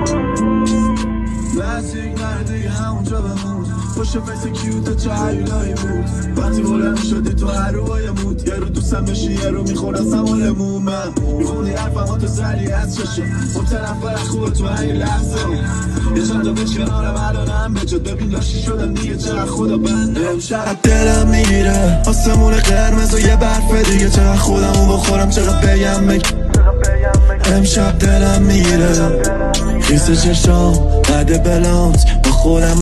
نزدیک دیگه همونجا بمون پشت فیس کیوت تو هیولایی بود وقتی بلند شدی تو هر روای مود یه رو دوستم بشی یه رو میخورم سمالمون من میخونی حرفم تو سری از چشم متنفر خوبه تو هی لحظه یه چند تا بچ کنارم الانم بجد ببین لاشی شدم دیگه چقدر خدا بنده امشب دلم میگیره آسمون قرمز و یه برف دیگه چقدر خودمو بخورم چقدر بگم امشب دلم میگیره خیس چشام بعد بلانت با خودم